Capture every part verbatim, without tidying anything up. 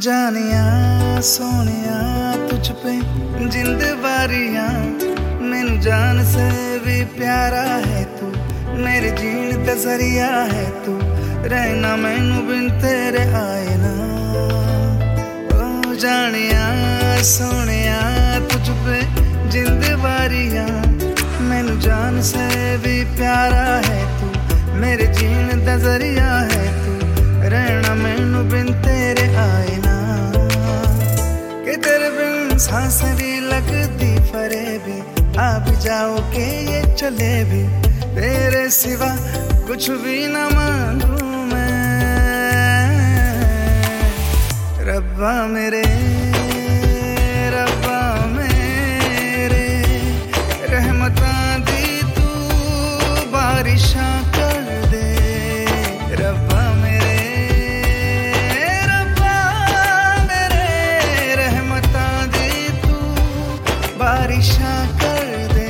जानिया सोनिया तुझ पे जिंद वारियां मैनू जान से भी प्यारा है तू, मेरे जीण दा जरिया है तू, रहना मैनू बिन तेरे आए ना। ओ जानिया सोनिया तुझ पे जिंद वारियां मैनू जान से भी प्यारा है तू, मेरे जीण दा जरिया है तू, रहना मैनू बिन तेरे आए ना। कि तेरे बिन सांसें भी लगती फरेबी, आ भी जाओ के ये चले भी, तेरे सिवा कुछ भी ना मांगू मैं। रब्बा मेरे रब्बा मेरे रहमतां दी तू बारिशां कर दे। रब्बा बारिशां कर दे।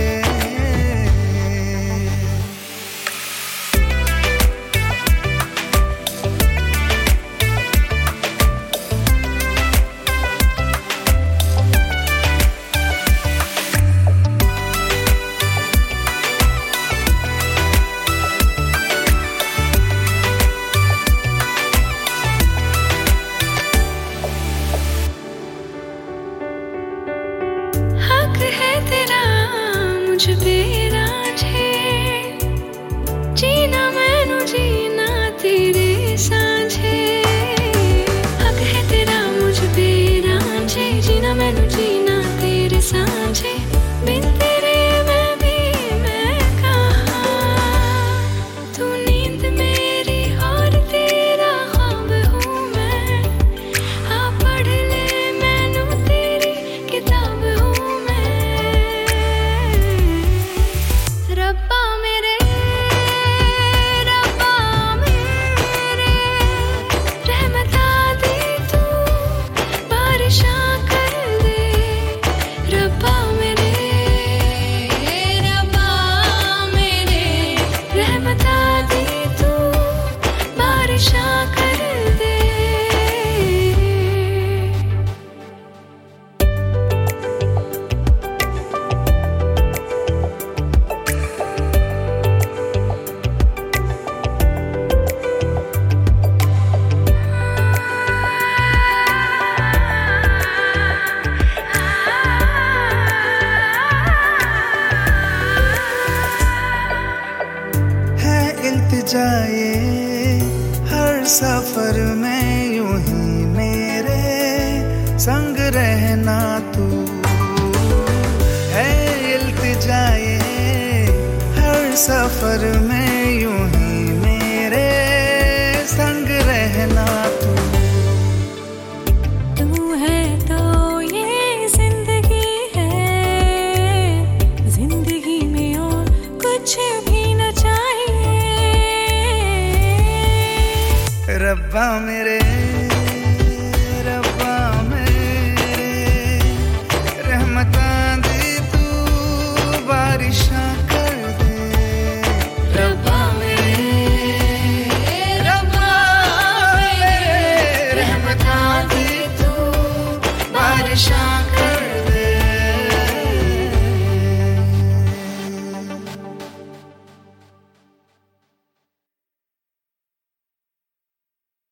है तेरा मुझ पे रांझे, जीना मैनू जीना तेरे सांझे। हक है तेरा मुझ पे रांझे, जीना मैनू जीना तेरे सांझे। बिन तेरे मैं भी मैं कहाँ, तू नींद मेरी और तेरा ख्वाब हूँ मैं। आ पढ़ ले मैनू तेरी किताब हूँ। रब्बा मेरे रब्बा मेरे रहमतां दे तू बारिशां कर दे। रब्बा मेरे रब्बा मेरे रहमतां दे तू बारिशां कर दे। जाए हर सफर में यूं ही मेरे संग रहना तू है। इल्तिजाए हर सफर में यूं ही मेरे संग रहना तू। तू है तो ये जिंदगी है, जिंदगी में और कुछ भी न चाहिए। रब्बा मेरे